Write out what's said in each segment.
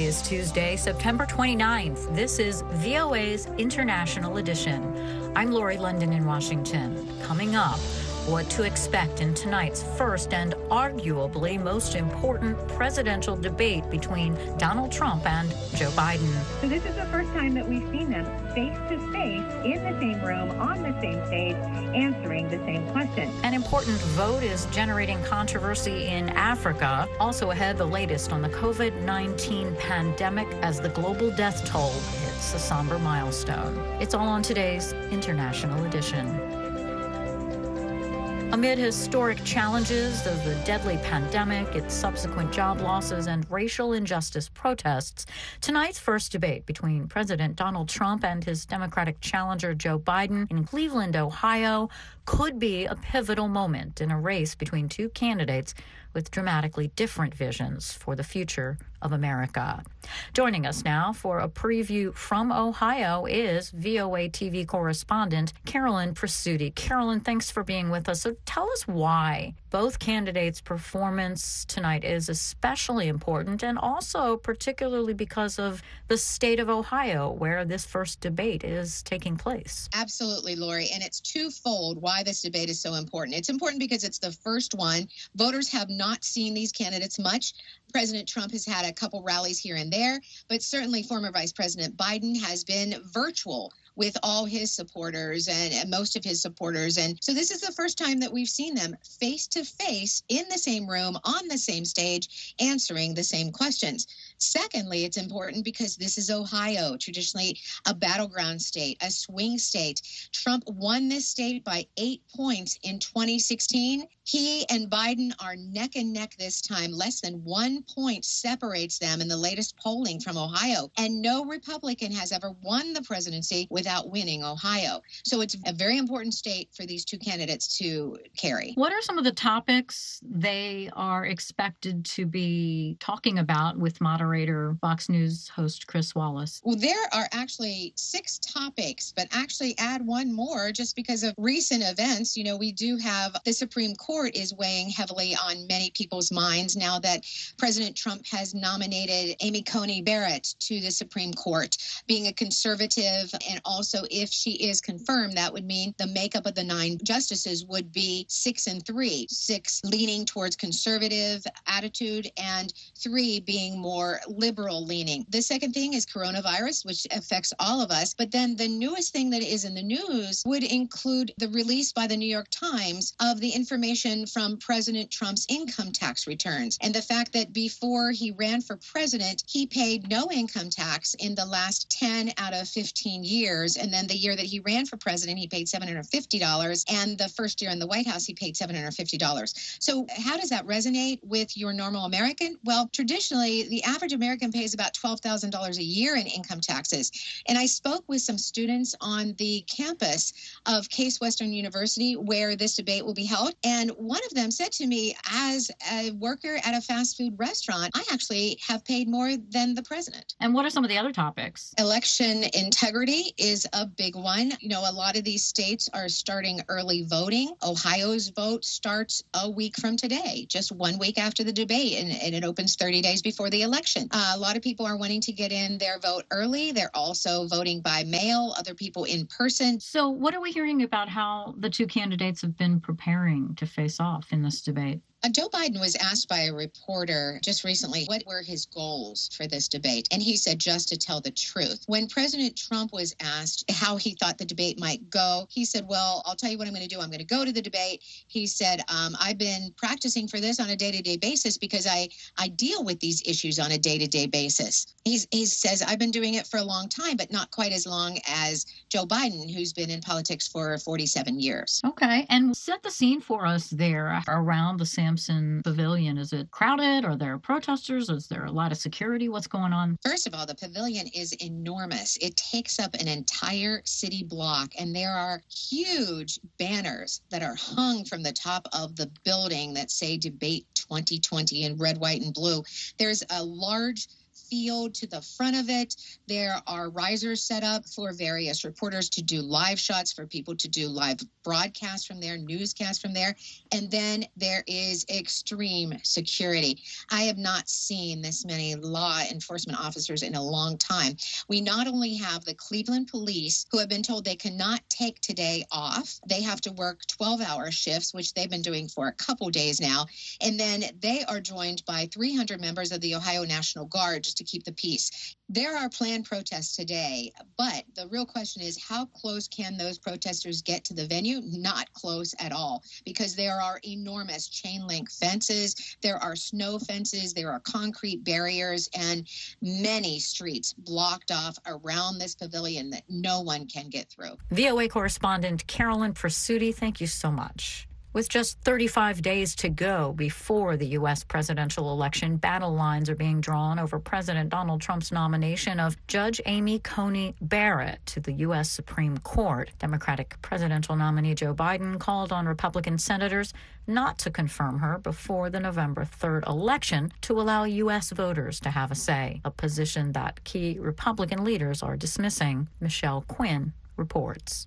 is Tuesday, September 29th. This is VOA's International Edition. I'm Lori London in Washington. Coming up, what to expect in tonight's first and arguably most important presidential debate between Donald Trump and Joe Biden. So this is the first time that we've seen them face to face in the same room, on the same stage, answering the same question. An important vote is generating controversy in Africa. Also ahead, the latest on the COVID-19 pandemic as the global death toll hits a somber milestone. It's all on today's International Edition. Amid historic challenges of the deadly pandemic, its subsequent job losses, and racial injustice protests, tonight's first debate between President Donald Trump and his Democratic challenger Joe Biden in Cleveland, Ohio, could be a pivotal moment in a race between two candidates with dramatically different visions for the future of America. Joining us now for a preview from Ohio is VOA TV correspondent Carolyn Presutti. Carolyn, thanks for being with us. So tell us why both candidates' performance tonight is especially important, and also particularly because of the state of Ohio, where this first debate is taking place. Absolutely, Lori, and it's twofold why this debate is so important. It's important because it's the first one. Voters have not seen these candidates much. President Trump has had a couple rallies here and there, but certainly former Vice President Biden has been virtual with all his supporters and most of his supporters. And so this is the first time that we've seen them face to face in the same room, on the same stage, answering the same questions. Secondly, it's important because this is Ohio, traditionally a battleground state, a swing state. Trump won this state by 8 points in 2016. He and Biden are neck and neck this time. Less than 1 point separates them in the latest polling from Ohio. And no Republican has ever won the presidency without winning Ohio. So it's a very important state for these two candidates to carry. What are some of the topics they are expected to be talking about with moderator Fox News host Chris Wallace? Well, there are actually 6 topics, but actually add one more just because of recent events. You know, we do have the Supreme Court is weighing heavily on many people's minds now that President Trump has nominated Amy Coney Barrett to the Supreme Court, being a conservative. And also, if she is confirmed, that would mean the makeup of the 9 justices would be 6 and 3, 6 leaning towards conservative attitude and 3 being more liberal leaning. The second thing is coronavirus, which affects all of us. But then the newest thing that is in the news would include the release by the New York Times of the information from President Trump's income tax returns, and the fact that before he ran for president, he paid no income tax in the last 10 out of 15 years. And then the year that he ran for president, he paid $750. And the first year in the White House, he paid $750. So how does that resonate with your normal American? Well, traditionally, the average American pays about $12,000 a year in income taxes. And I spoke with some students on the campus of Case Western University where this debate will be held. And one of them said to me, as a worker at a fast food restaurant, I actually have paid more than the president. And what are some of the other topics? Election integrity is a big one. You know, a lot of these states are starting early voting. Ohio's vote starts a week from today, just 1 week after the debate, and it opens 30 days before the election. A lot of people are wanting to get in their vote early. They're also voting by mail, other people in person. So what are we hearing about how the two candidates have been preparing to face off in this debate? Joe Biden was asked by a reporter just recently what were his goals for this debate, and he said just to tell the truth. When President Trump was asked how he thought the debate might go, he said, well, I'll tell you what I'm going to do. I'm going to go to the debate. He said, I've been practicing for this on a day-to-day basis because I deal with these issues on a day-to-day basis. He says, I've been doing it for a long time, but not quite as long as Joe Biden, who's been in politics for 47 years. Okay, and set the scene for us there around the Sampson Pavilion. Is it crowded? Are there protesters? Is there a lot of security? What's going on? First of all, the pavilion is enormous. It takes up an entire city block, and there are huge banners that are hung from the top of the building that say Debate 2020 in red, white, and blue. There's a large field to the front of it. There are risers set up for various reporters to do live shots, for people to do live broadcasts from there, newscasts from there. And then there is extreme security. I have not seen this many law enforcement officers in a long time. We not only have the Cleveland police, who have been told they cannot take today off. They have to work 12-hour shifts, which they've been doing for a couple days now. And then they are joined by 300 members of the Ohio National Guard just to keep the peace. There are planned protests today, but the real question is, how close can those protesters get to the venue? Not close at all, because there are enormous chain link fences, there are snow fences, there are concrete barriers, and many streets blocked off around this pavilion that no one can get through. VOA correspondent Carolyn Presutti, thank you so much. With just 35 days to go before the U.S. presidential election, battle lines are being drawn over President Donald Trump's nomination of Judge Amy Coney Barrett to the U.S. Supreme Court. Democratic presidential nominee Joe Biden called on Republican senators not to confirm her before the November 3rd election to allow U.S. voters to have a say, a position that key Republican leaders are dismissing. Michelle Quinn reports.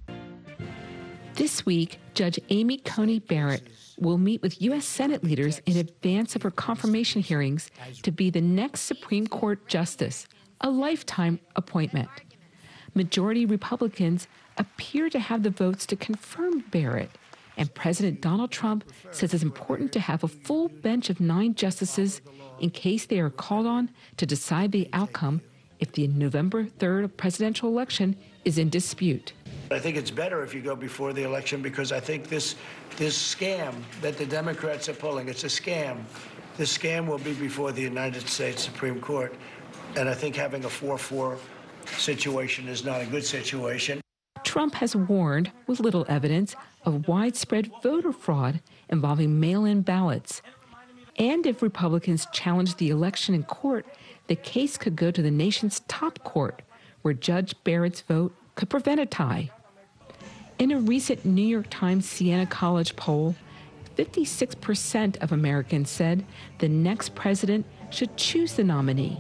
This week, Judge Amy Coney Barrett will meet with U.S. Senate leaders in advance of her confirmation hearings to be the next Supreme Court justice, a lifetime appointment. Majority Republicans appear to have the votes to confirm Barrett, and President Donald Trump says it's important to have a full bench of 9 justices in case they are called on to decide the outcome if the November 3rd presidential election is in dispute. I think it's better if you go before the election, because I think this scam that the Democrats are pulling, it's a scam. This scam will be before the United States Supreme Court. And I think having a 4-4 situation is not a good situation. Trump has warned, with little evidence, of widespread voter fraud involving mail-in ballots. And if Republicans challenge the election in court, the case could go to the nation's top court, where Judge Barrett's vote could prevent a tie. In a recent New York Times Siena College poll, 56% of Americans said the next president should choose the nominee.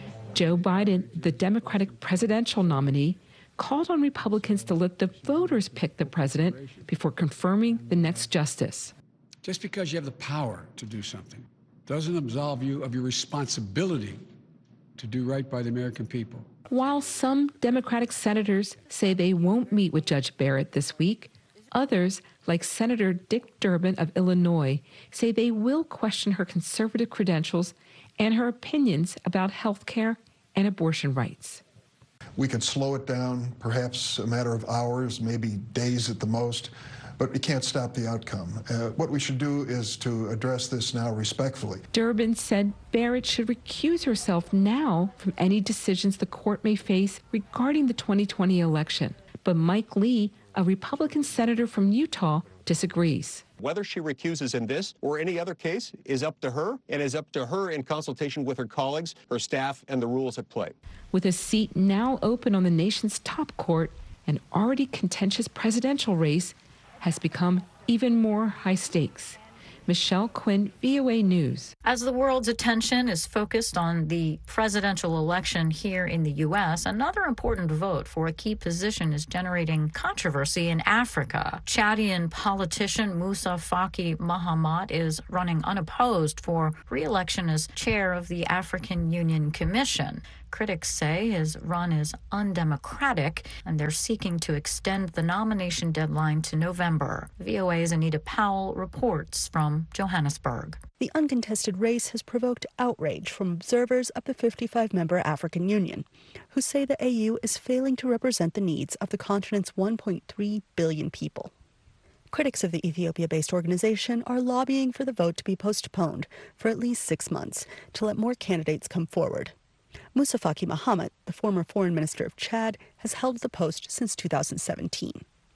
Joe Biden, the Democratic presidential nominee, called on Republicans to let the voters pick the president before confirming the next justice. Just because you have the power to do something doesn't absolve you of your responsibility to do right by the American people. While some Democratic senators say they won't meet with Judge Barrett this week, others, like Senator Dick Durbin of Illinois, say they will question her conservative credentials and her opinions about health care and abortion rights. We could slow it down, perhaps a matter of hours, maybe days at the most, but we can't stop the outcome. What we should do is to address this now respectfully. Durbin said Barrett should recuse herself now from any decisions the court may face regarding the 2020 election. But Mike Lee, a Republican senator from Utah, disagrees. Whether she recuses in this or any other case is up to her, and is up to her in consultation with her colleagues, her staff, and the rules at play. With a seat now open on the nation's top court, an already contentious presidential race has become even more high stakes. Michelle Quinn, VOA News. As the world's attention is focused on the presidential election here in the U.S., another important vote for a key position is generating controversy in Africa. Chadian politician Moussa Faki Mahamat is running unopposed for re-election as chair of the African Union Commission. Critics say his run is undemocratic, and they're seeking to extend the nomination deadline to November. VOA's Anita Powell reports from Johannesburg. The uncontested race has provoked outrage from observers of the 55-member African Union, who say the AU is failing to represent the needs of the continent's 1.3 billion people. Critics of the Ethiopia-based organization are lobbying for the vote to be postponed for at least 6 months to let more candidates come forward. Moussa Faki Mahamat, the former foreign minister of Chad, has held the post since 2017.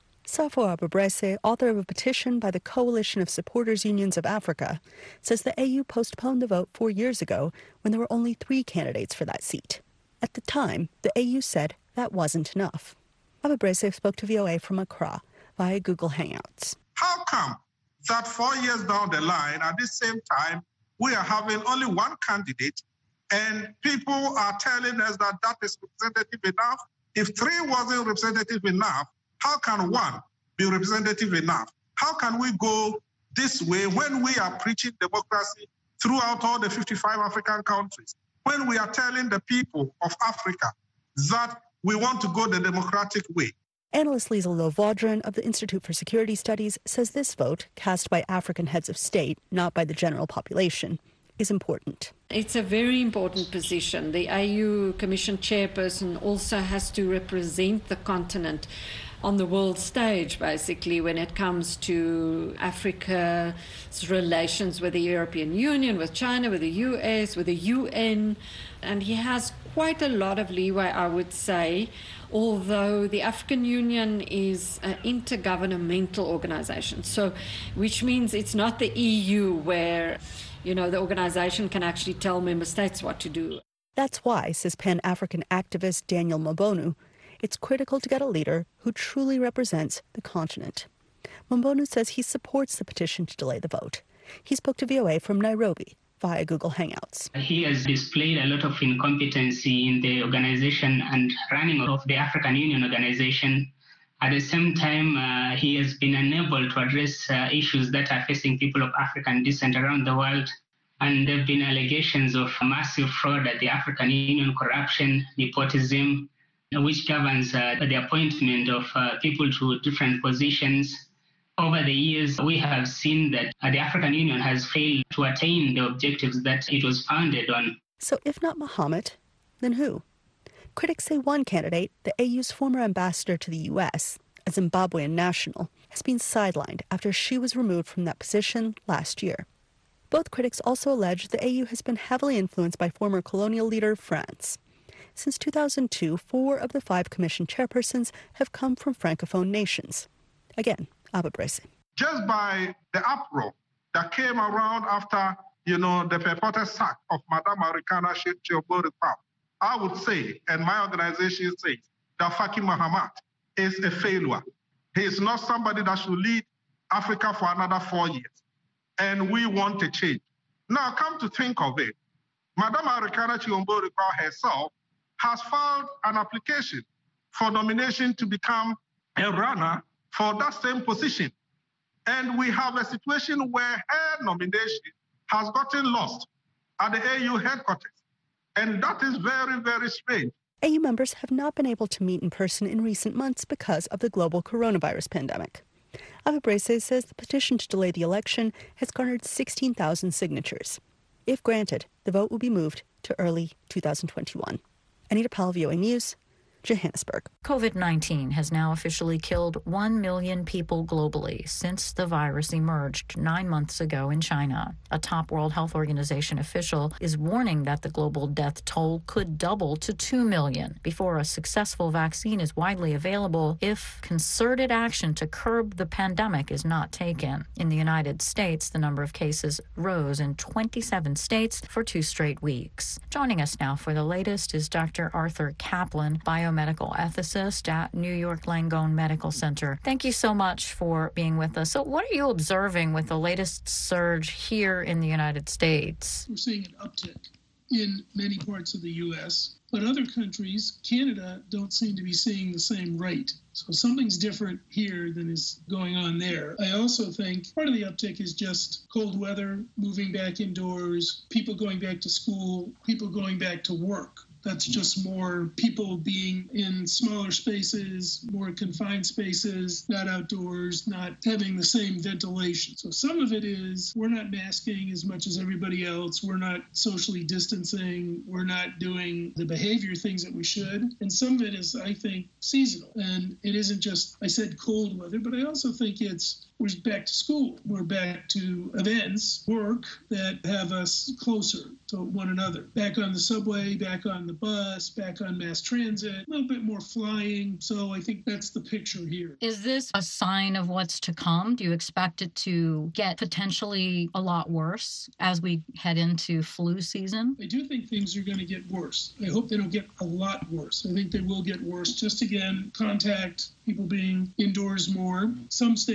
Safo Abubrese, author of a petition by the Coalition of Supporters Unions of Africa, says the AU postponed the vote 4 years ago when there were only 3 candidates for that seat. At the time, the AU said that wasn't enough. Abubrese spoke to VOA from Accra via Google Hangouts. How come that 4 years down the line, at the same time, we are having only 1 candidate And people are telling us that that is representative enough. If 3 wasn't representative enough, how can 1 be representative enough? How can we go this way when we are preaching democracy throughout all the 55 African countries? When we are telling the people of Africa that we want to go the democratic way. Analyst Liesl Lovaudran of the Institute for Security Studies says this vote, cast by African heads of state, not by the general population, is important. It's a very important position. The AU Commission chairperson also has to represent the continent on the world stage, basically, when it comes to Africa's relations with the European Union, with China, with the US, with the UN. And he has quite a lot of leeway, I would say, although the African Union is an intergovernmental organization, so which means it's not the EU where, you know, the organization can actually tell member states what to do. That's why, says Pan-African activist Daniel Mbonu, it's critical to get a leader who truly represents the continent. Mbonu says he supports the petition to delay the vote. He spoke to VOA from Nairobi via Google Hangouts. He has displayed a lot of incompetency in the organization and running of the African Union organization. At the same time, he has been unable to address issues that are facing people of African descent around the world. And there have been allegations of massive fraud at the African Union, corruption, nepotism, which governs the appointment of people to different positions. Over the years, we have seen that the African Union has failed to attain the objectives that it was founded on. So if not Mohammed, then who? Critics say one candidate, the AU's former ambassador to the U.S., a Zimbabwean national, has been sidelined after she was removed from that position last year. Both critics also allege the AU has been heavily influenced by former colonial leader France. Since 2002, 4 of the 5 commission chairpersons have come from Francophone nations. Again, Abba Brese. Just by the uproar that came around after, the purported sack of Madame Arikana Chiombo-Rikpa, I would say, and my organization says, that Faki Mahamat is a failure. He is not somebody that should lead Africa for another 4 years. And we want a change. Now, come to think of it, Madame Arikana Chiombo-Rikpa herself has filed an application for nomination to become a runner for that same position. And we have a situation where her nomination has gotten lost at the AU headquarters. And that is very, very strange. AU members have not been able to meet in person in recent months because of the global coronavirus pandemic. Abba Brese says the petition to delay the election has garnered 16,000 signatures. If granted, the vote will be moved to early 2021. Anita Powell, VOA News, Johannesburg. COVID-19 has now officially killed 1 million people globally since the virus emerged 9 months ago in China. A top World Health Organization official is warning that the global death toll could double to 2 million before a successful vaccine is widely available if concerted action to curb the pandemic is not taken. In the United States, the number of cases rose in 27 states for 2 straight weeks. Joining us now for the latest is Dr. Arthur Kaplan, biomedical ethicist at New York Langone Medical Center. Thank you so much for being with us. So what are you observing with the latest surge here in the United States? We're seeing an uptick in many parts of the U.S., but other countries, Canada, don't seem to be seeing the same rate. So something's different here than is going on there. I also think part of the uptick is just cold weather, moving back indoors, people going back to school, people going back to work. That's just more people being in smaller spaces, more confined spaces, not outdoors, not having the same ventilation. So some of it is we're not masking as much as everybody else. We're not socially distancing. We're not doing the behavior things that we should. And some of it is, I think, seasonal. And it isn't just, I said cold weather, but I also think we're back to school. We're back to events, work that have us closer to one another. Back on the subway, back on the bus, back on mass transit, a little bit more flying. So I think that's the picture here. Is this a sign of what's to come? Do you expect it to get potentially a lot worse as we head into flu season? I do think things are going to get worse. I hope they don't get a lot worse. I think they will get worse. Just again, contact, people being indoors more. Some states,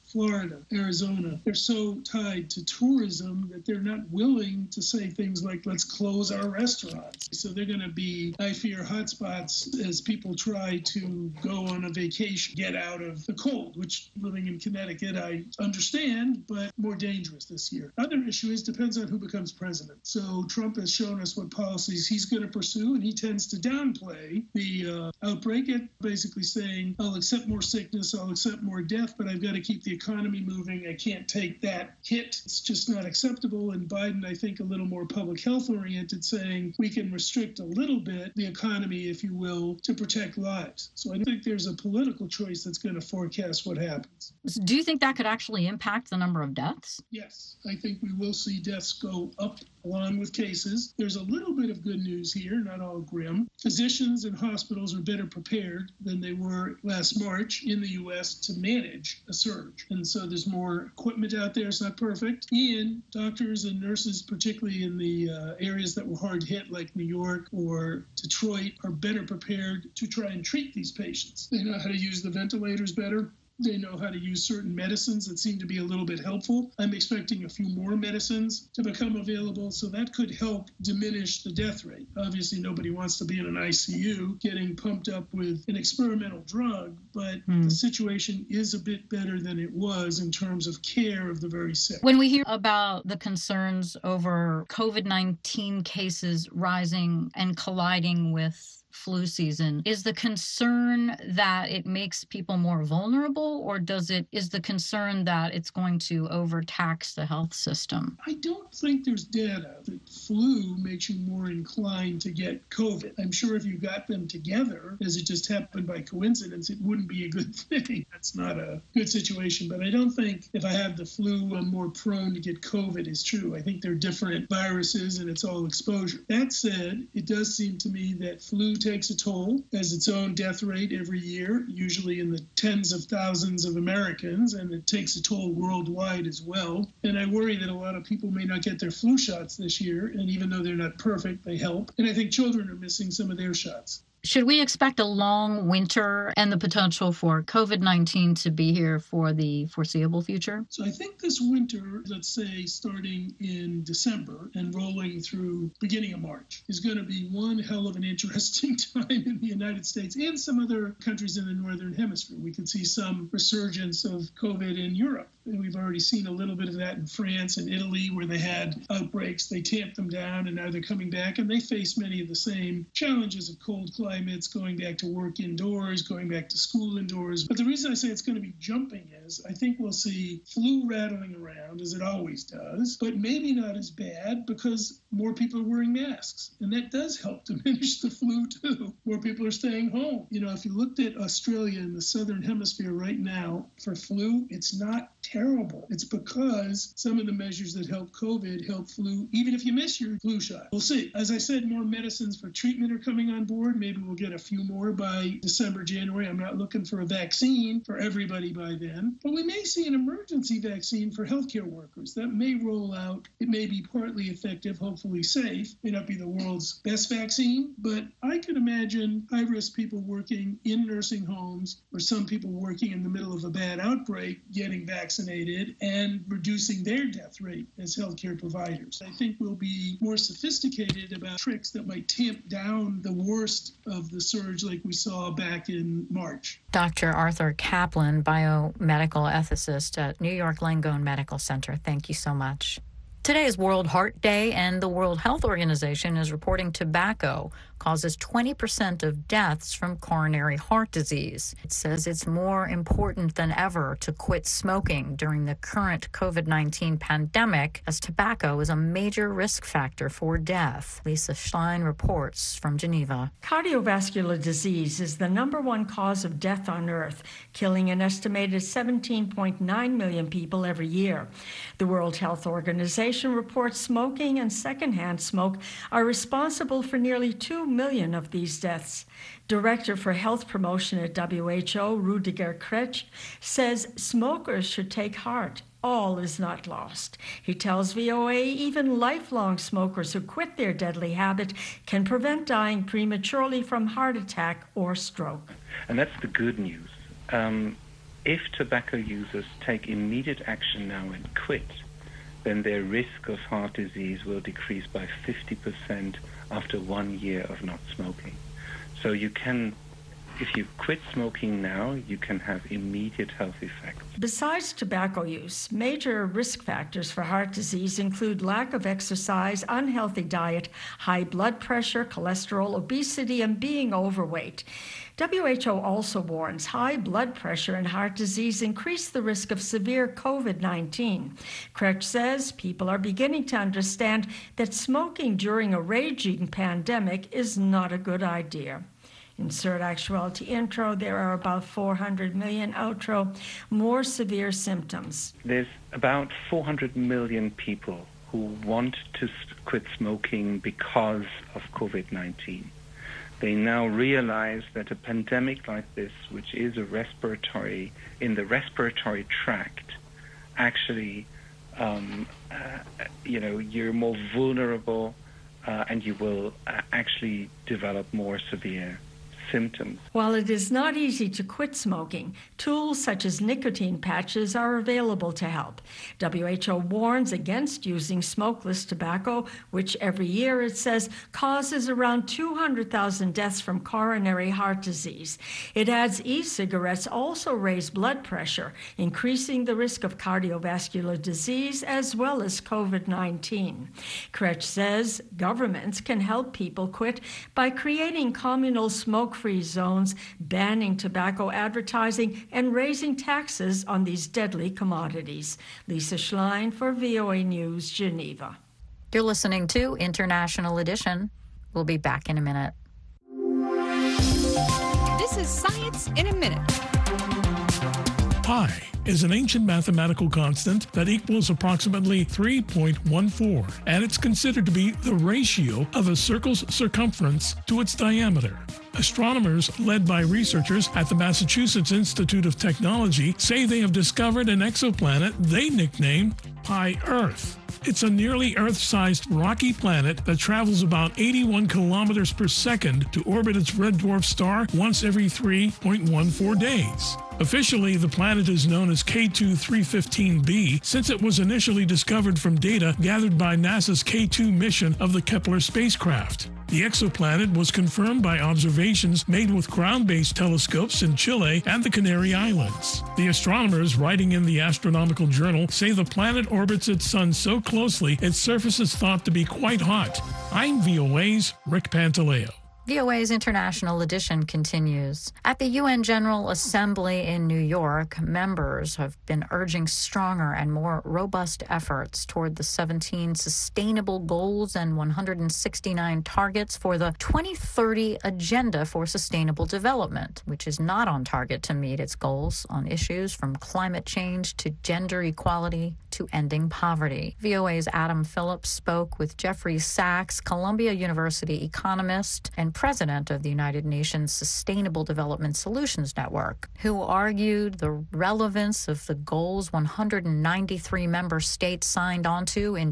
Florida, Arizona, they're so tied to tourism that they're not willing to say things like, let's close our restaurants. So they're going to be, I fear, hotspots as people try to go on a vacation, get out of the cold, which living in Connecticut, I understand, but more dangerous this year. Other issue is depends on who becomes president. So Trump has shown us what policies he's going to pursue, and he tends to downplay the outbreak, basically saying, I'll accept more sickness, I'll accept more death, but I've got to keep the economy moving. I can't take that hit. It's just not acceptable. And Biden, I think, a little more public health oriented, saying we can restrict a little bit the economy, if you will, to protect lives. So I think there's a political choice that's going to forecast what happens. Do you think that could actually impact the number of deaths? Yes, I think we will see deaths go up along with cases. There's a little bit of good news here, not all grim. Physicians and hospitals are better prepared than they were last March in the U.S. to manage a surge. And so there's more equipment out there. It's not perfect. And doctors and nurses, particularly in the areas that were hard hit, like New York or Detroit, are better prepared to try and treat these patients. They know how to use the ventilators better. They know how to use certain medicines that seem to be a little bit helpful. I'm expecting a few more medicines to become available, so that could help diminish the death rate. Obviously, nobody wants to be in an ICU getting pumped up with an experimental drug, but the situation is a bit better than it was in terms of care of the very sick. When we hear about the concerns over COVID-19 cases rising and colliding with flu season, is the concern that it makes people more vulnerable, or is the concern that it's going to overtax the health system? I don't think there's data that flu makes you more inclined to get COVID. I'm sure if you got them together, as it just happened by coincidence, it wouldn't be a good thing. That's not a good situation. But I don't think if I have the flu, I'm more prone to get COVID is true. I think they're different viruses and it's all exposure. That said, it does seem to me that flu takes a toll, has its own death rate every year, usually in the tens of thousands of Americans, and it takes a toll worldwide as well. And I worry that a lot of people may not get their flu shots this year, and even though they're not perfect, they help. And I think children are missing some of their shots. Should we expect a long winter and the potential for COVID-19 to be here for the foreseeable future? So I think this winter, let's say starting in December and rolling through beginning of March, is going to be one hell of an interesting time in the United States and some other countries in the Northern Hemisphere. We could see some resurgence of COVID in Europe. And we've already seen a little bit of that in France and Italy, where they had outbreaks. They tamped them down, and now they're coming back, and they face many of the same challenges of cold climates, going back to work indoors, going back to school indoors. But the reason I say it's going to be jumping is I think we'll see flu rattling around, as it always does, but maybe not as bad because more people are wearing masks. And that does help diminish the flu, too. More people are staying home. You know, if you looked at Australia in the Southern Hemisphere right now for flu, it's not terrible. It's because some of the measures that help COVID help flu, even if you miss your flu shot. We'll see. As I said, more medicines for treatment are coming on board. Maybe we'll get a few more by December, January. I'm not looking for a vaccine for everybody by then, but we may see an emergency vaccine for healthcare workers. That may roll out. It may be partly effective, hopefully safe. May not be the world's best vaccine, but I could imagine high-risk people working in nursing homes or some people working in the middle of a bad outbreak getting vaccinated and reducing their death rate as healthcare providers. I think we'll be more sophisticated about tricks that might tamp down the worst of the surge like we saw back in March. Dr. Arthur Kaplan, biomedical ethicist at New York Langone Medical Center. Thank you so much. Today is World Heart Day, and the World Health Organization is reporting tobacco causes 20% of deaths from coronary heart disease. It says it's more important than ever to quit smoking during the current COVID-19 pandemic, as tobacco is a major risk factor for death. Lisa Schlein reports from Geneva. Cardiovascular disease is the #1 cause of death on Earth, killing an estimated 17.9 million people every year. The World Health Organization reports smoking and secondhand smoke are responsible for nearly 2 million of these deaths. Director for Health Promotion at WHO, Rudiger Kretsch, says smokers should take heart. All is not lost. He tells VOA even lifelong smokers who quit their deadly habit can prevent dying prematurely from heart attack or stroke. And that's the good news. if tobacco users take immediate action now and quit, then their risk of heart disease will decrease by 50% after 1 year of not smoking. So you can, if you quit smoking now, you can have immediate health effects. Besides tobacco use, major risk factors for heart disease include lack of exercise, unhealthy diet, high blood pressure, cholesterol, obesity, and being overweight. WHO also warns high blood pressure and heart disease increase the risk of severe COVID-19. Kretsch says people are beginning to understand that smoking during a raging pandemic is not a good idea. Insert actuality intro, there are about 400 million outro, more severe symptoms. There's about 400 million people who want to quit smoking because of COVID-19. They now realize that a pandemic like this, which is a respiratory, in the respiratory tract, actually, you're more vulnerable and you will actually develop more severe symptoms. While it is not easy to quit smoking, tools such as nicotine patches are available to help. WHO warns against using smokeless tobacco, which every year, it says, causes around 200,000 deaths from coronary heart disease. It adds e-cigarettes also raise blood pressure, increasing the risk of cardiovascular disease as well as COVID-19. Kretsch says governments can help people quit by creating communal smoke-free zones, banning tobacco advertising, and raising taxes on these deadly commodities. Lisa Schlein for VOA News, Geneva. You're listening to International Edition. We'll be back in a minute. This is Science in a Minute. Pi is an ancient mathematical constant that equals approximately 3.14, and it's considered to be the ratio of a circle's circumference to its diameter. Astronomers, led by researchers at the Massachusetts Institute of Technology, say they have discovered an exoplanet they nicknamed Pi Earth. It's a nearly Earth-sized rocky planet that travels about 81 kilometers per second to orbit its red dwarf star once every 3.14 days. Officially, the planet is known as K2 315b since it was initially discovered from data gathered by NASA's K2 mission of the Kepler spacecraft. The exoplanet was confirmed by observations made with ground-based telescopes in Chile and the Canary Islands. The astronomers writing in the Astronomical Journal say the planet orbits its sun so closely its surface is thought to be quite hot. I'm VOA's Rick Pantaleo. VOA's International Edition continues. At the UN General Assembly in New York, members have been urging stronger and more robust efforts toward the 17 sustainable goals and 169 targets for the 2030 Agenda for Sustainable Development, which is not on target to meet its goals on issues from climate change to gender equality to ending poverty. VOA's Adam Phillips spoke with Jeffrey Sachs, Columbia University economist and president of the United Nations Sustainable Development Solutions Network, who argued the relevance of the goals 193 member states signed onto in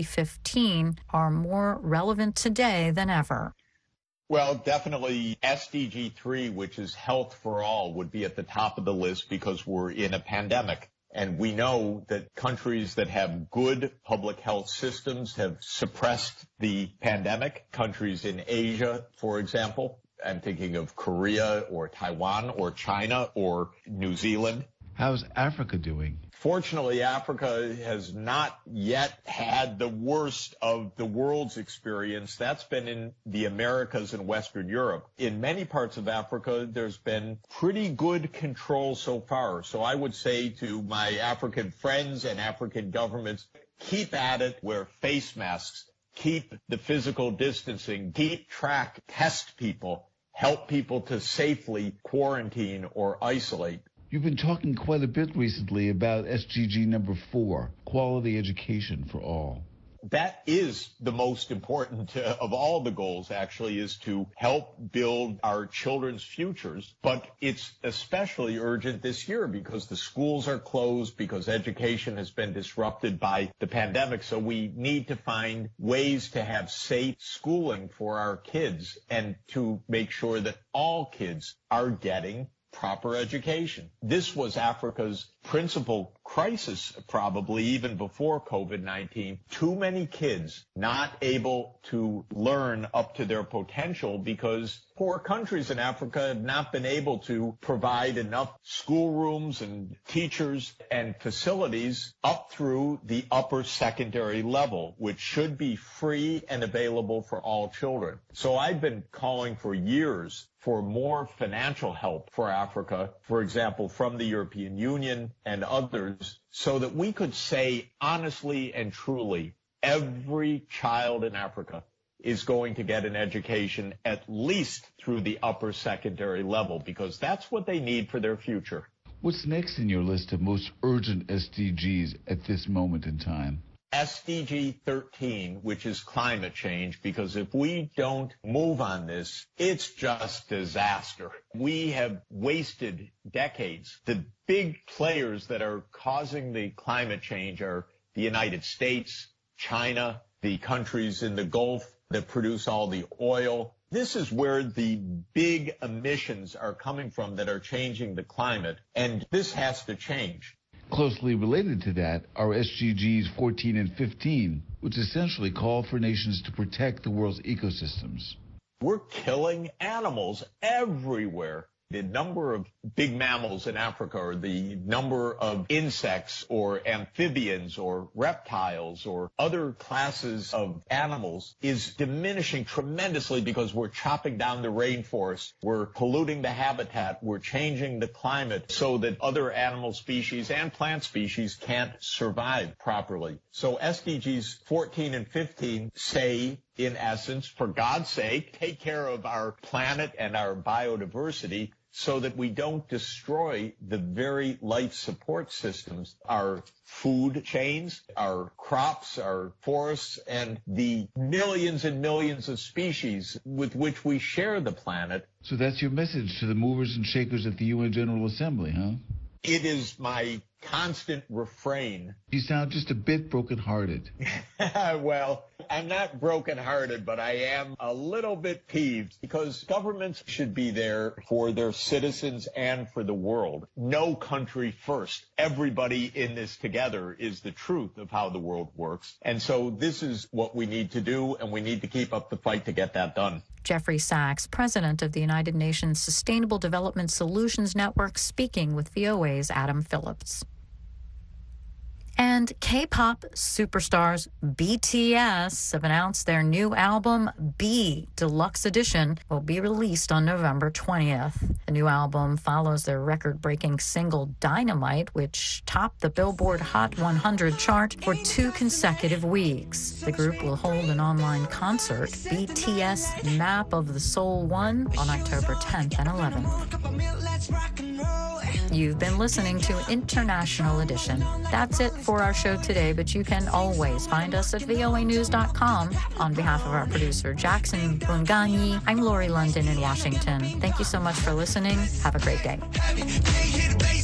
2015 are more relevant today than ever. Well, definitely SDG 3, which is health for all, would be at the top of the list because we're in a pandemic. And we know that countries that have good public health systems have suppressed the pandemic. Countries in Asia, for example, I'm thinking of Korea or Taiwan or China or New Zealand. How's Africa doing? Fortunately, Africa has not yet had the worst of the world's experience. That's been in the Americas and Western Europe. In many parts of Africa, there's been pretty good control so far. So I would say to my African friends and African governments, keep at it, wear face masks, keep the physical distancing, keep track, test people, help people to safely quarantine or isolate. You've been talking quite a bit recently about SDG number 4, quality education for all. That is the most important of all the goals, actually, is to help build our children's futures. But it's especially urgent this year because the schools are closed, because education has been disrupted by the pandemic. So we need to find ways to have safe schooling for our kids and to make sure that all kids are getting proper education. This was Africa's principal crisis, probably even before COVID-19. Too many kids not able to learn up to their potential because poor countries in Africa have not been able to provide enough schoolrooms and teachers and facilities up through the upper secondary level, which should be free and available for all children. So I've been calling for years for more financial help for Africa, for example, from the European Union and others, so that we could say honestly and truly, every child in Africa is going to get an education at least through the upper secondary level, because that's what they need for their future. What's next in your list of most urgent SDGs at this moment in time? SDG 13, which is climate change, because if we don't move on this, it's just disaster. We have wasted decades. The big players that are causing the climate change are the United States, China, the countries in the Gulf that produce all the oil. This is where the big emissions are coming from that are changing the climate, and this has to change. Closely related to that are SDGs 14 and 15, which essentially call for nations to protect the world's ecosystems. We're killing animals everywhere. The number of big mammals in Africa, or the number of insects or amphibians or reptiles or other classes of animals is diminishing tremendously because we're chopping down the rainforest, we're polluting the habitat, we're changing the climate so that other animal species and plant species can't survive properly. So SDGs 14 and 15 say, in essence, for God's sake, take care of our planet and our biodiversity so that we don't destroy the very life support systems, our food chains, our crops, our forests, and the millions and millions of species with which we share the planet. So that's your message to the movers and shakers at the UN General Assembly, huh? It is my constant refrain. You sound just a bit brokenhearted. Well, I'm not brokenhearted, but I am a little bit peeved because governments should be there for their citizens and for the world. No country first. Everybody in this together is the truth of how the world works. And so this is what we need to do, and we need to keep up the fight to get that done. Jeffrey Sachs, president of the United Nations Sustainable Development Solutions Network, speaking with VOA's Adam Phillips. And K-pop superstars BTS have announced their new album, B Deluxe Edition, will be released on November 20th. The new album follows their record-breaking single Dynamite, which topped the Billboard Hot 100 chart for 2 consecutive weeks. The group will hold an online concert, BTS Map of the Soul 1, on October 10th and 11th. You've been listening to International Edition. That's it for our show today, but you can always find us at voanews.com. On behalf of our producer, Jackson Bungani, I'm Lori London in Washington. Thank you so much for listening. Have a great day.